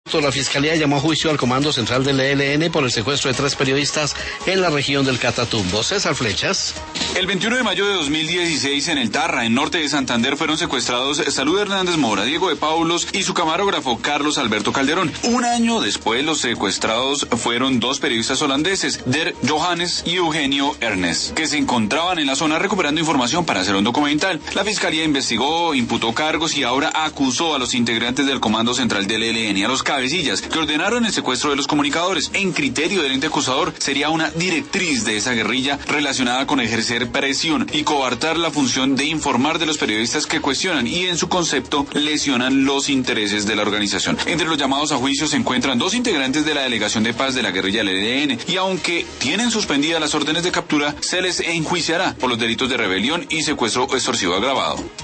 La Fiscalía llamó a juicio al Comando Central del ELN por el secuestro de 3 periodistas en la región del Catatumbo. César Flechas. El 21 de mayo de 2016 en el Tarra, en norte de Santander, fueron secuestrados Salud Hernández Mora, Diego de Paulos y su camarógrafo Carlos Alberto Calderón. Un año después, los secuestrados fueron 2 periodistas holandeses, Der Johannes y Eugenio Ernest, que se encontraban en la zona recuperando información para hacer un documental. La Fiscalía investigó, imputó cargos y ahora acusó a los integrantes del Comando Central del ELN y a los cabecillas que ordenaron el secuestro de los comunicadores. En criterio del ente acusador, sería una directriz de esa guerrilla relacionada con ejercer presión y coartar la función de informar de los periodistas que cuestionan y en su concepto lesionan los intereses de la organización. Entre los llamados a juicio se encuentran 2 integrantes de la Delegación de Paz de la guerrilla del ELN y aunque tienen suspendidas las órdenes de captura, se les enjuiciará por los delitos de rebelión y secuestro extorsivo agravado.